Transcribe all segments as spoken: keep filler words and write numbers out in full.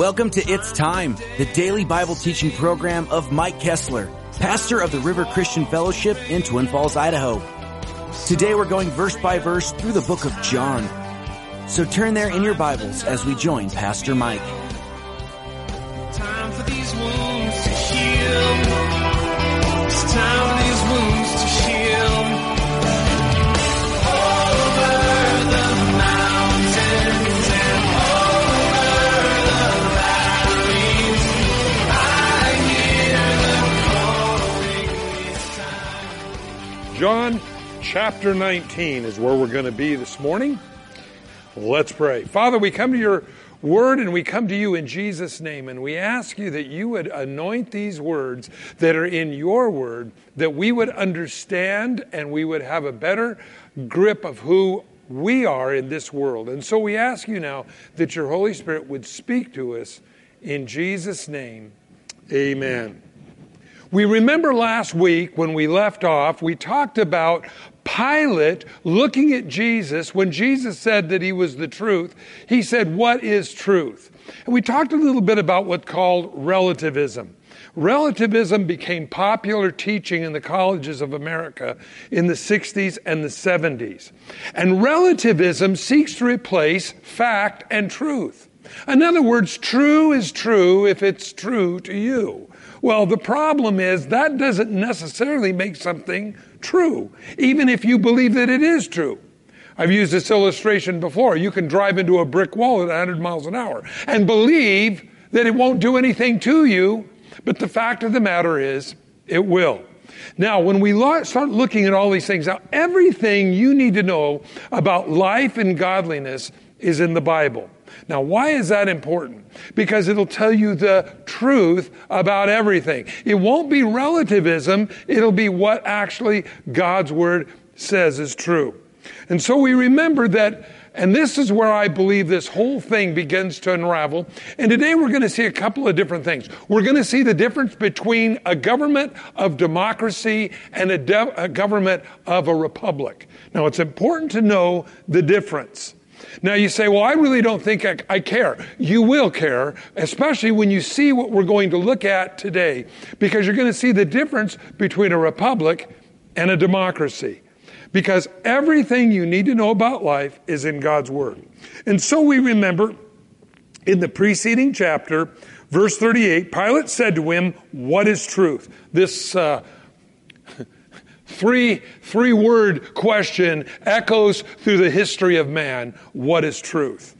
Welcome to It's Time, the daily Bible teaching program of Mike Kessler, pastor of the River Christian Fellowship in Twin Falls, Idaho. Today we're going verse by verse through the book of John. So turn there in your Bibles as we join Pastor Mike. Time for these wounds to heal. It's time for these wounds to heal. Over the mountains and over the valleys, I hear the calling this time. John chapter nineteen is where we're going to be this morning. Let's pray. Father, we come to your word and we come to you in Jesus' name, and we ask you that you would anoint these words that are in your word, that we would understand and we would have a better grip of who we are in this world. And so we ask you now that your Holy Spirit would speak to us in Jesus' name. Amen. We remember last week when we left off, we talked about Pilate looking at Jesus. When Jesus said that he was the truth, he said, "What is truth?" And we talked a little bit about what's called relativism. Relativism became popular teaching in the colleges of America in the sixties and the seventies. And relativism seeks to replace fact and truth. In other words, true is true if it's true to you. Well, the problem is that doesn't necessarily make something true, even if you believe that it is true. I've used this illustration before. You can drive into a brick wall at one hundred miles an hour and believe that it won't do anything to you, but the fact of the matter is, it will. Now, when we start looking at all these things, now everything you need to know about life and godliness is in the Bible. Now, why is that important? Because it'll tell you the truth about everything. It won't be relativism. It'll be what actually God's word says is true. And so we remember that, and this is where I believe this whole thing begins to unravel. And today we're going to see a couple of different things. We're going to see the difference between a government of democracy and a, de- a government of a republic. Now, it's important to know the difference. Now you say, well, I really don't think I, I care. You will care, especially when you see what we're going to look at today, because you're going to see the difference between a republic and a democracy. Because everything you need to know about life is in God's word. And so we remember in the preceding chapter, verse thirty-eight, Pilate said to him, "What is truth?" This uh, Three, three word question echoes through the history of man. What is truth?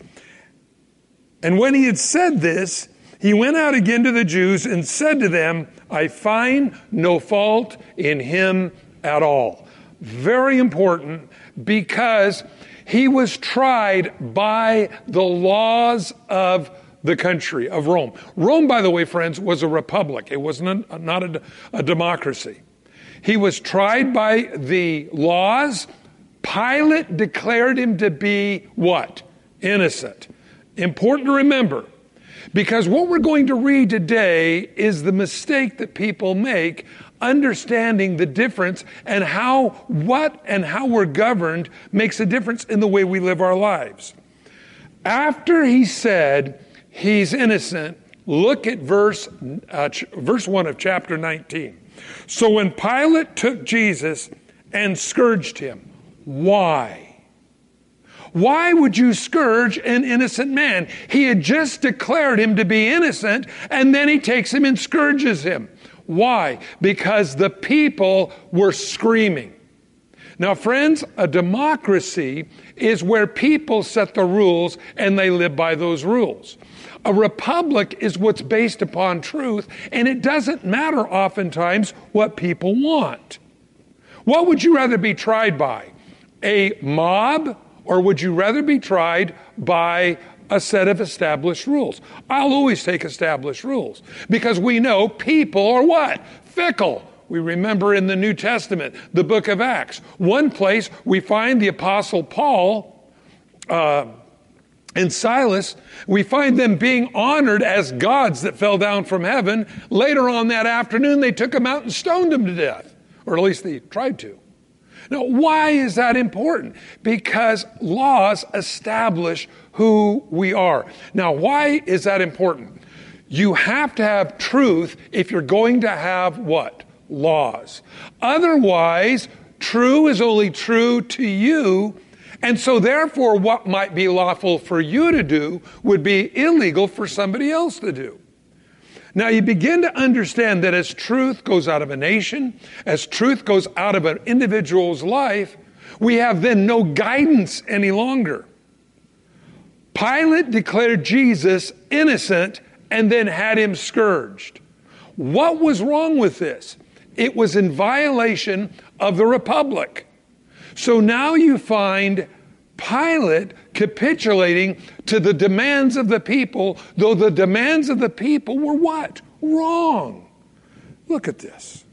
And when he had said this, he went out again to the Jews and said to them, "I find no fault in him at all." Very important, because he was tried by the laws of the country of Rome. Rome, by the way, friends, was a republic. It was not, not a, a democracy. He was tried by the laws. Pilate declared him to be what? Innocent. Important to remember, because what we're going to read today is the mistake that people make understanding the difference, and how what and how we're governed makes a difference in the way we live our lives. After he said he's innocent, look at verse, uh, ch- verse one of chapter nineteen. So when Pilate took Jesus and scourged him, why? Why would you scourge an innocent man? He had just declared him to be innocent, and then he takes him and scourges him. Why? Because the people were screaming. Now, friends, a democracy is where people set the rules and they live by those rules. A republic is what's based upon truth, and it doesn't matter oftentimes what people want. What would you rather be tried by? A mob, or would you rather be tried by a set of established rules? I'll always take established rules, because we know people are what? Fickle. We remember in the New Testament, the book of Acts, one place we find the Apostle Paul, uh, and Silas, we find them being honored as gods that fell down from heaven. Later on that afternoon, they took them out and stoned them to death. Or at least they tried to. Now, why is that important? Because laws establish who we are. Now, why is that important? You have to have truth if you're going to have what? Laws. Otherwise, true is only true to you, and so therefore what might be lawful for you to do would be illegal for somebody else to do. Now you begin to understand that as truth goes out of a nation, as truth goes out of an individual's life, we have then no guidance any longer. Pilate declared Jesus innocent and then had him scourged. What was wrong with this? It was in violation of the Republic. So now you find Pilate capitulating to the demands of the people, though the demands of the people were what? Wrong. Look at this.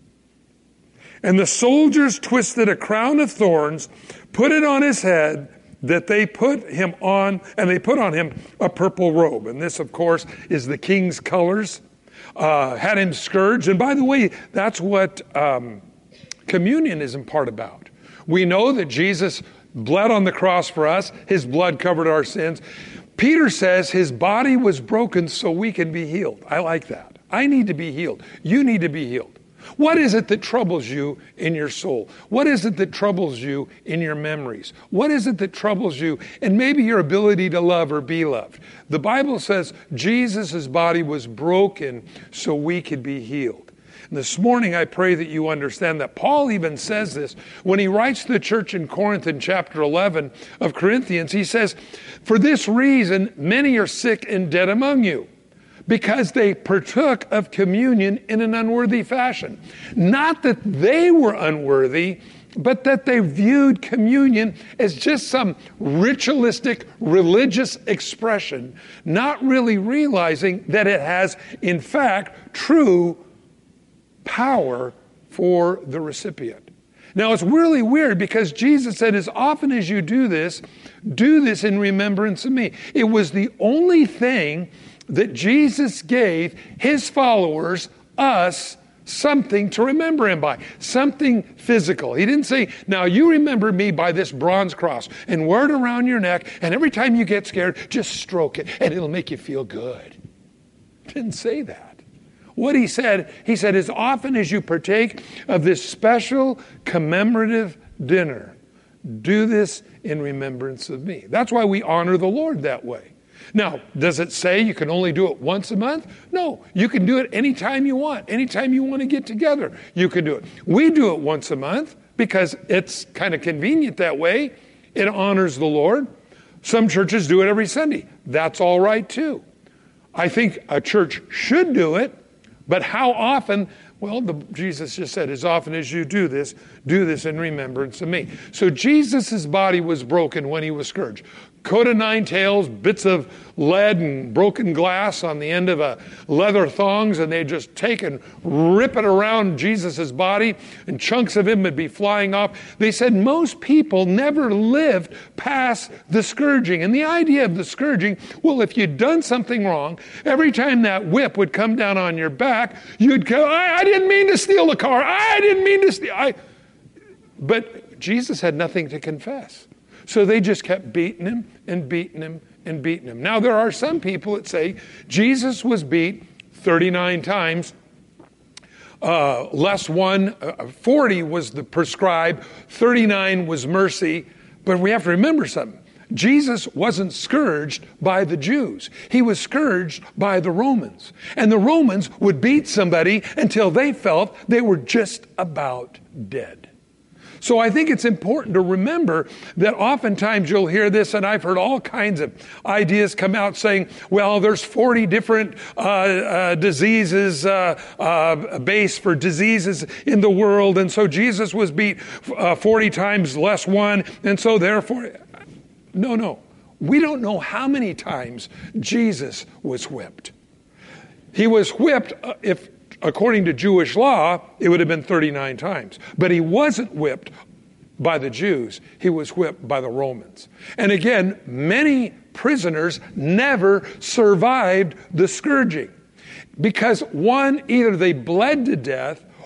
And the soldiers twisted a crown of thorns, put it on his head, that they put him on, and they put on him a purple robe. And this, of course, is the king's colors. Uh, had him scourged. And by the way, that's what um, communion is in part about. We know that Jesus bled on the cross for us. His blood covered our sins. Peter says his body was broken so we can be healed. I like that. I need to be healed. You need to be healed. What is it that troubles you in your soul? What is it that troubles you in your memories? What is it that troubles you in maybe your ability to love or be loved? The Bible says Jesus' body was broken so we could be healed. And this morning I pray that you understand that. Paul even says this when he writes to the church in Corinth in chapter eleven of Corinthians. He says, "For this reason many are sick and dead among you, because they partook of communion in an unworthy fashion." Not that they were unworthy, but that they viewed communion as just some ritualistic religious expression, not really realizing that it has, in fact, true power for the recipient. Now, it's really weird because Jesus said, as often as you do this, do this in remembrance of me. It was the only thing that Jesus gave his followers, us, something to remember him by, something physical. He didn't say, now you remember me by this bronze cross and wear it around your neck, and every time you get scared, just stroke it and it'll make you feel good. He didn't say that. What he said, he said, as often as you partake of this special commemorative dinner, do this in remembrance of me. That's why we honor the Lord that way. Now, does it say you can only do it once a month? No, you can do it anytime you want. Anytime you want to get together, you can do it. We do it once a month because it's kind of convenient that way. It honors the Lord. Some churches do it every Sunday. That's all right too. I think a church should do it, but how often? Well, the, Jesus just said, as often as you do this, do this in remembrance of me. So Jesus' body was broken when he was scourged. Coat of nine tails, bits of lead and broken glass on the end of a leather thongs, and they just take and rip it around Jesus' body, and chunks of him would be flying off. They said most people never lived past the scourging. And the idea of the scourging, well, if you'd done something wrong, every time that whip would come down on your back, you'd go, I, I didn't mean to steal the car. I didn't mean to steal. I... But Jesus had nothing to confess. So they just kept beating him and beating him and beating him. Now, there are some people that say Jesus was beat thirty-nine times. Uh, less one, uh, forty was the prescribed, thirty-nine was mercy. But we have to remember something. Jesus wasn't scourged by the Jews. He was scourged by the Romans. And the Romans would beat somebody until they felt they were just about dead. So I think it's important to remember that oftentimes you'll hear this, and I've heard all kinds of ideas come out saying, well, there's forty different uh, uh, diseases, uh, uh, base for diseases in the world, and so Jesus was beat uh, forty times less one, and so therefore... No, no. We don't know how many times Jesus was whipped. He was whipped, uh, if according to Jewish law, it would have been thirty-nine times. But he wasn't whipped by the Jews. He was whipped by the Romans. And again, many prisoners never survived the scourging. Because one, either they bled to death,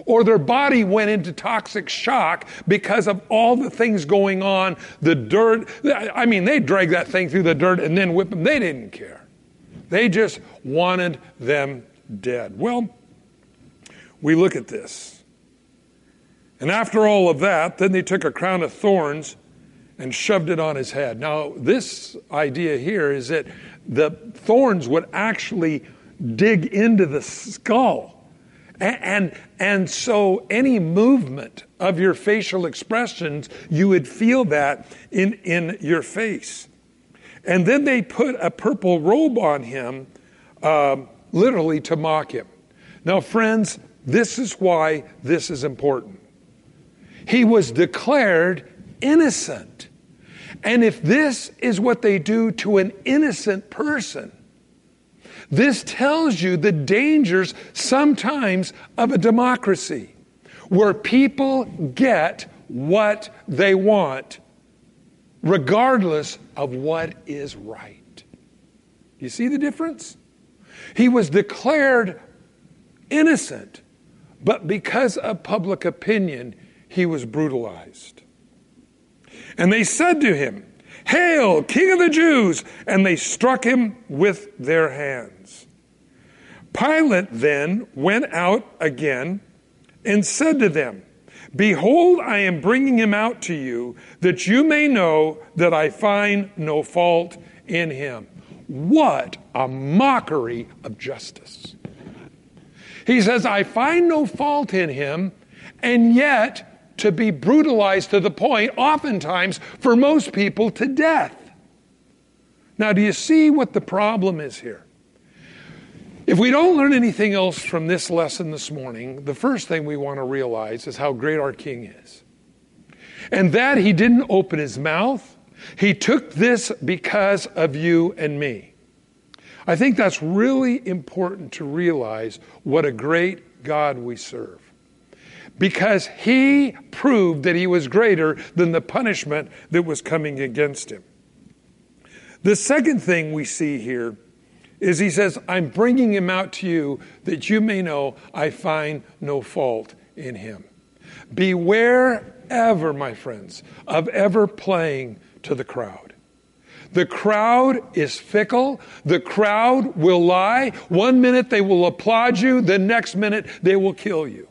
or their body went into toxic shock because of all the things going on, the dirt. I mean, they dragged that thing through the dirt and then whip them. They didn't care. They just wanted them dead. Well, we look at this. And after all of that, then they took a crown of thorns and shoved it on his head. Now, this idea here is that the thorns would actually dig into the skull. And, and, and so any movement of your facial expressions, you would feel that in, in your face. And then they put a purple robe on him, uh, literally to mock him. Now, friends, this is why this is important. He was declared innocent. And if this is what they do to an innocent person, this tells you the dangers sometimes of a democracy where people get what they want regardless of what is right. You see the difference? He was declared innocent, but because of public opinion, he was brutalized. And they said to him, "Hail, King of the Jews!" And they struck him with their hands. Pilate then went out again and said to them, "Behold, I am bringing him out to you, that you may know that I find no fault in him." What a mockery of justice. He says, I find no fault in him, and yet to be brutalized to the point, oftentimes, for most people, to death. Now, do you see what the problem is here? If we don't learn anything else from this lesson this morning, the first thing we want to realize is how great our King is. And that he didn't open his mouth. He took this because of you and me. I think that's really important to realize what a great God we serve. Because he proved that he was greater than the punishment that was coming against him. The second thing we see here is he says, I'm bringing him out to you that you may know I find no fault in him. Beware ever, my friends, of ever playing to the crowd. The crowd is fickle. The crowd will lie. One minute they will applaud you. The next minute they will kill you.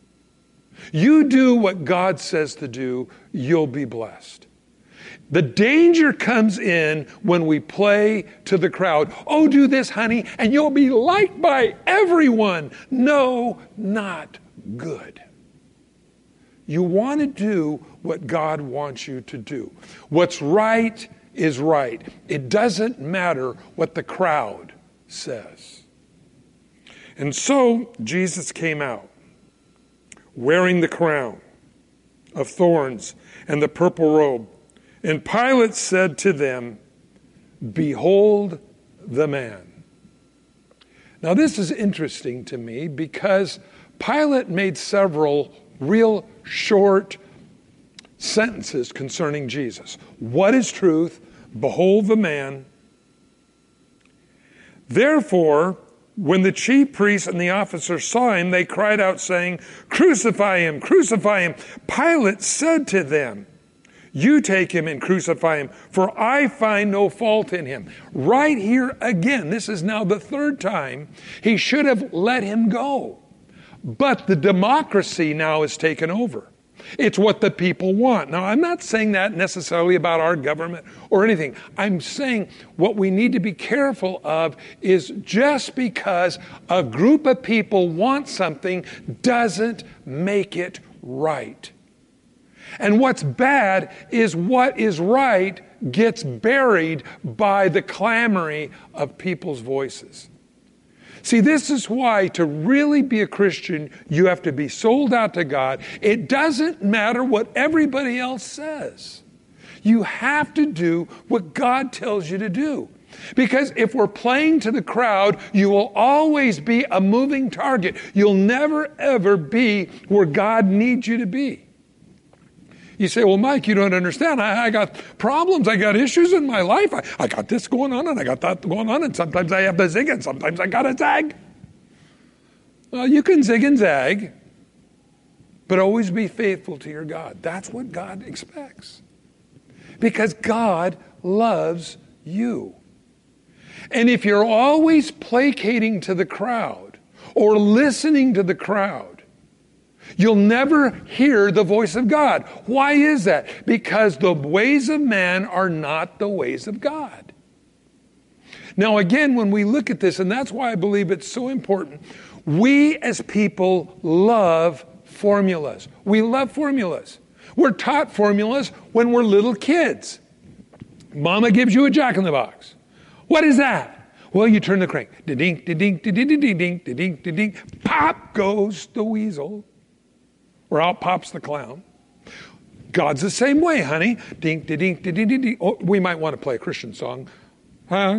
You do what God says to do, you'll be blessed. The danger comes in when we play to the crowd. Oh, do this, honey, and you'll be liked by everyone. No, not good. You want to do what God wants you to do. What's right is right. It doesn't matter what the crowd says. And so Jesus came out, wearing the crown of thorns and the purple robe. And Pilate said to them, "Behold the man." Now this is interesting to me because Pilate made several real short sentences concerning Jesus. What is truth? Behold the man. Therefore, when the chief priests and the officers saw him, they cried out, saying, "Crucify him, crucify him." Pilate said to them, "You take him and crucify him, for I find no fault in him." Right here again, this is now the third time, he should have let him go. But the democracy now is taken over. It's what the people want. Now, I'm not saying that necessarily about our government or anything. I'm saying what we need to be careful of is just because a group of people want something doesn't make it right. And what's bad is what is right gets buried by the clamoring of people's voices. See, this is why to really be a Christian, you have to be sold out to God. It doesn't matter what everybody else says. You have to do what God tells you to do. Because if we're playing to the crowd, you will always be a moving target. You'll never, ever be where God needs you to be. You say, well, Mike, you don't understand. I, I got problems. I got issues in my life. I, I got this going on and I got that going on. And sometimes I have to zig and sometimes I got to zag. Well, you can zig and zag. but always be faithful to your God. That's what God expects. Because God loves you. And if you're always placating to the crowd or listening to the crowd, you'll never hear the voice of God. Why is that? Because the ways of man are not the ways of God. Now again, when we look at this, and that's why I believe it's so important, we as people love formulas. We love formulas. We're taught formulas when we're little kids. Mama gives you a jack-in-the-box. What is that? Well, you turn the crank. Da-dink, da-dink, da-dink, da-dink, da-dink, da-dink. Pop goes the weasel. Or out pops the clown. God's the same way, honey. Dink, da-dink, da-dink, da-dink. Oh, we might want to play a Christian song. Pop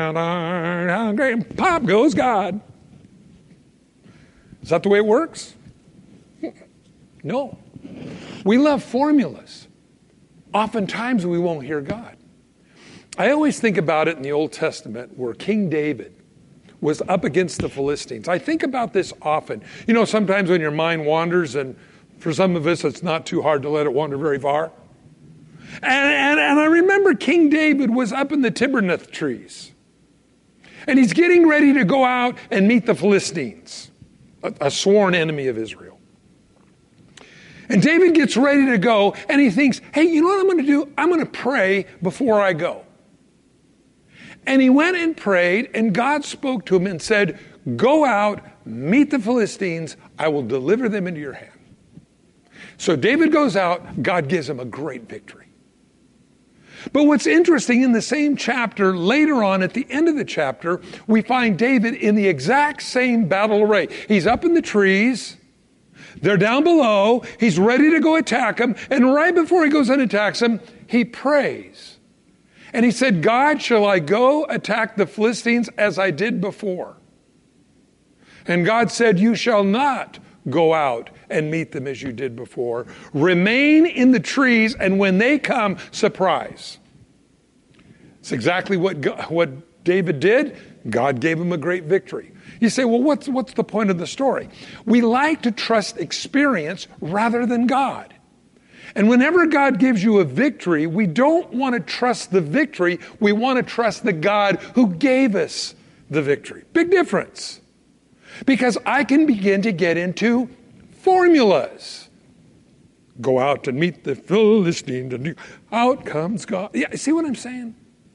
goes God. Is that the way it works? No. We love formulas. Oftentimes we won't hear God. I always think about it in the Old Testament where King David was up against the Philistines. I think about this often. You know, sometimes when your mind wanders, and for some of us it's not too hard to let it wander very far. And, and, and I remember King David was up in the Tibernath trees. And he's getting ready to go out and meet the Philistines, a, a sworn enemy of Israel. And David gets ready to go, and he thinks, hey, you know what I'm going to do? I'm going to pray before I go. And he went and prayed, and God spoke to him and said, go out, meet the Philistines, I will deliver them into your hand. So David goes out, God gives him a great victory. But what's interesting, in the same chapter, later on at the end of the chapter, we find David in the exact same battle array. He's up in the trees. They're down below. He's ready to go attack them. And right before he goes and attacks them, he prays. And he said, God, shall I go attack the Philistines as I did before? And God said, you shall not go out and meet them as you did before. Remain in the trees, and when they come, surprise. It's exactly what, God, what David did. God gave him a great victory. You say, well, what's, what's the point of the story? We like to trust experience rather than God. And whenever God gives you a victory, we don't want to trust the victory. We want to trust the God who gave us the victory. Big difference. Because I can begin to get into formulas. Go out and meet the Philistines, and out comes God. Yeah, see what I'm saying?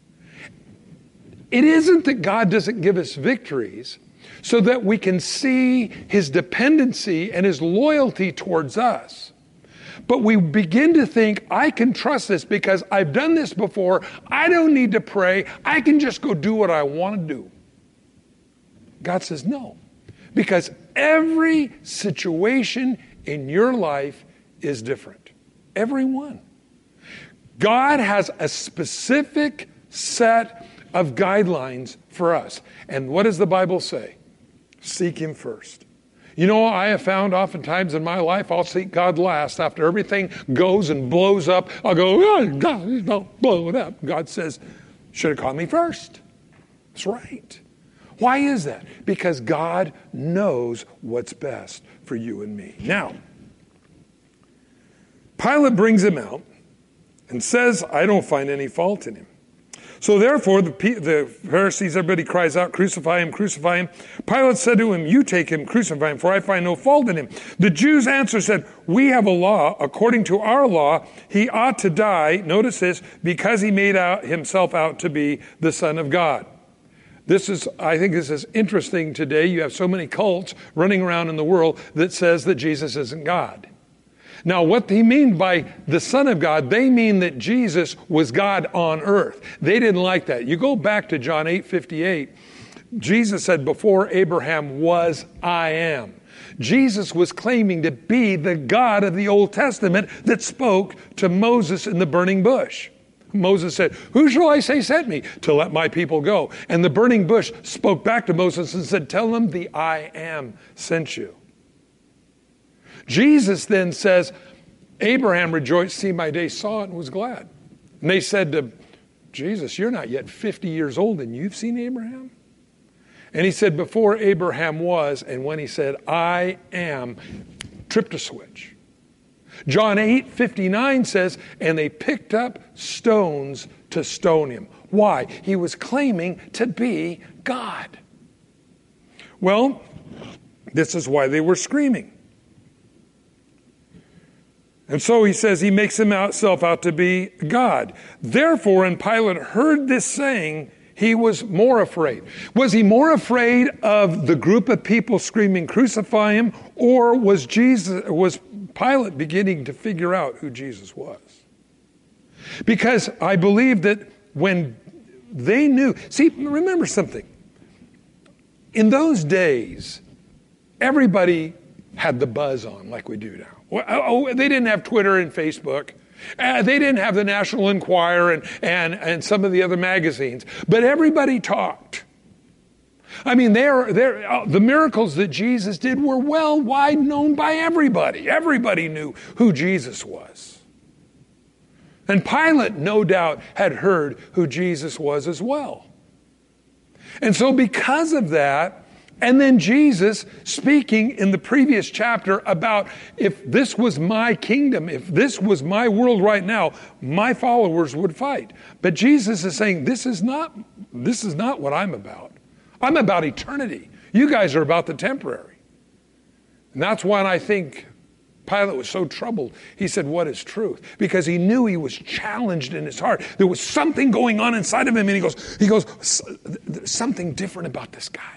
It isn't that God doesn't give us victories so that we can see his dependency and his loyalty towards us. But we begin to think, I can trust this because I've done this before. I don't need to pray. I can just go do what I want to do. God says no. Because every situation in your life is different. Every one. God has a specific set of guidelines for us. And what does the Bible say? Seek him first. You know, I have found oftentimes in my life, I'll seek God last. After everything goes and blows up, I'll go, oh, God, don't blow it up. God says, should have called me first. That's right. Why is that? Because God knows what's best for you and me. Now, Pilate brings him out and says, I don't find any fault in him. So therefore, the, the Pharisees, everybody cries out, crucify him, crucify him. Pilate said to him, you take him, crucify him, for I find no fault in him. The Jews answered, said, we have a law. According to our law, he ought to die, notice this, because he made out himself out to be the Son of God. This is, I think this is interesting today. You have so many cults running around in the world that says that Jesus isn't God. Now, what they mean by the Son of God, they mean that Jesus was God on earth. They didn't like that. You go back to John eight fifty-eight. Jesus said, before Abraham was, I am. Jesus was claiming to be the God of the Old Testament that spoke to Moses in the burning bush. Moses said, who shall I say sent me to let my people go? And the burning bush spoke back to Moses and said, tell them the I am sent you. Jesus then says, Abraham rejoiced, see my day, saw it, and was glad. And they said to Jesus, you're not yet fifty years old, and you've seen Abraham? And he said, before Abraham was, and when he said, I am, tripped a switch. John eight fifty-nine says, and they picked up stones to stone him. Why? He was claiming to be God. Well, this is why they were screaming. And so he says he makes himself out to be God. Therefore, when Pilate heard this saying, he was more afraid. Was he more afraid of the group of people screaming, crucify him, or was Jesus, was Pilate beginning to figure out who Jesus was? Because I believe that when they knew, see, remember something. In those days, everybody had the buzz on like we do now. Oh, they didn't have Twitter and Facebook. Uh, they didn't have the National Enquirer and, and, and some of the other magazines. But everybody talked. I mean, they're, they're, uh, the miracles that Jesus did were well wide known by everybody. Everybody knew who Jesus was. And Pilate, no doubt, had heard who Jesus was as well. And so because of that, and then Jesus speaking in the previous chapter about if this was my kingdom, if this was my world right now, my followers would fight. But Jesus is saying, this is not, this is not what I'm about. I'm about eternity. You guys are about the temporary. And that's why I think Pilate was so troubled. He said, what is truth? Because he knew he was challenged in his heart. There was something going on inside of him, and he goes, he goes, there's something different about this guy.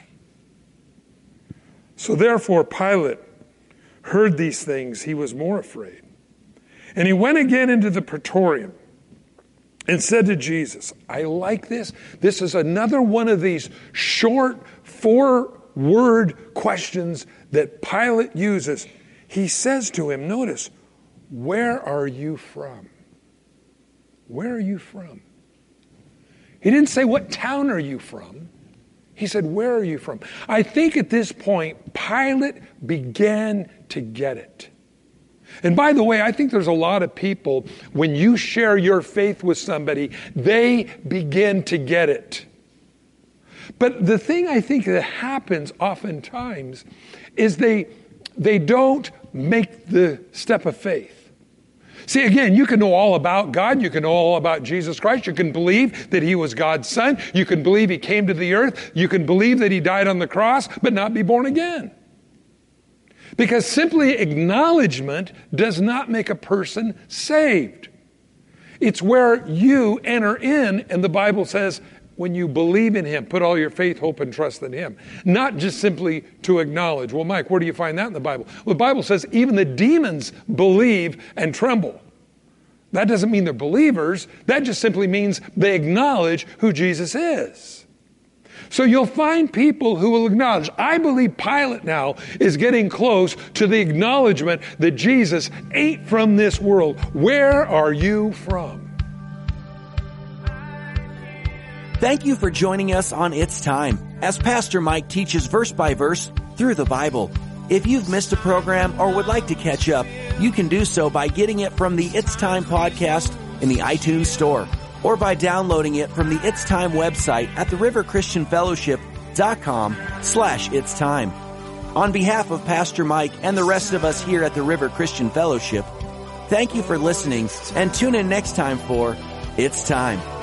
So therefore, Pilate heard these things. He was more afraid. And he went again into the praetorium and said to Jesus, I like this. This is another one of these short four-word questions that Pilate uses. He says to him, notice, where are you from? Where are you from? He didn't say, what town are you from? He said, where are you from? I think at this point, Pilate began to get it. And by the way, I think there's a lot of people, when you share your faith with somebody, they begin to get it. But the thing I think that happens oftentimes is they, they don't make the step of faith. See, again, you can know all about God. You can know all about Jesus Christ. You can believe that he was God's son. You can believe he came to the earth. You can believe that he died on the cross, but not be born again. Because simply acknowledgement does not make a person saved. It's where you enter in, and the Bible says, when you believe in him, put all your faith, hope, and trust in him. Not just simply to acknowledge. Well, Mike, where do you find that in the Bible? Well, the Bible says even the demons believe and tremble. That doesn't mean they're believers. That just simply means they acknowledge who Jesus is. So you'll find people who will acknowledge. I believe Pilate now is getting close to the acknowledgement that Jesus ain't from this world. Where are you from? Thank you for joining us on It's Time, as Pastor Mike teaches verse by verse through the Bible. If you've missed a program or would like to catch up, you can do so by getting it from the It's Time podcast in the iTunes store, or by downloading it from the It's Time website at the river christian fellowship dot com slash It's Time. On behalf of Pastor Mike and the rest of us here at the River Christian Fellowship, thank you for listening, and tune in next time for It's Time.